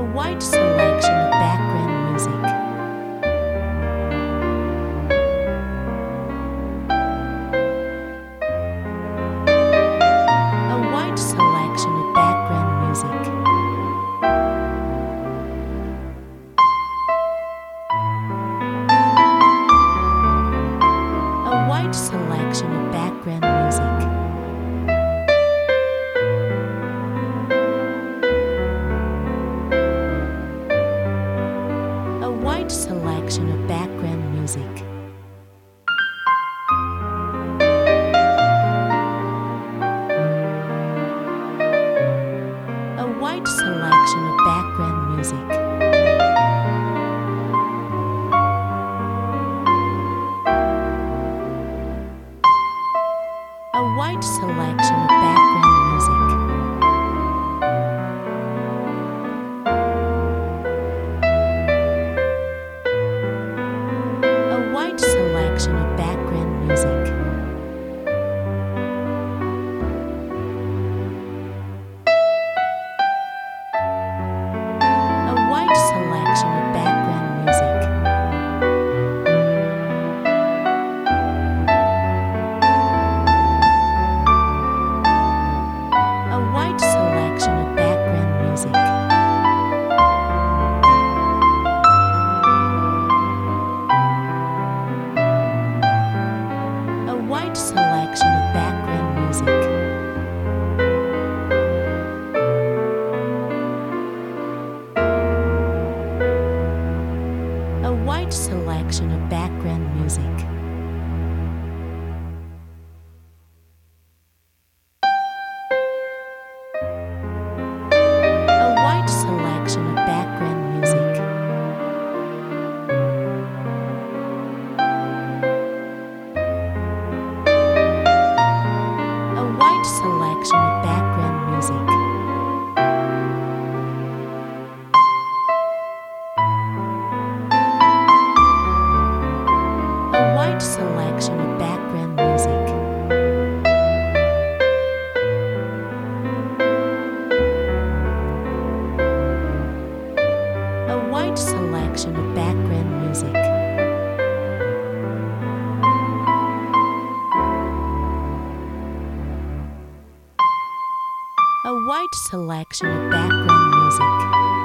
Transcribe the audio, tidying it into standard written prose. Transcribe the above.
wide selection of background music. A wide selection of background music. A wide selection of background music. A wide selection of background music. A wide selection of background music. A wide selection of background music. A wide selection of background music. A wide selection of background music. A wide selection of background music. A wide selection of background music. A wide selection of background music. A wide selection of background music. A wide selection of background music. A wide selection of background music. A wide selection of background music. A wide selection of background music.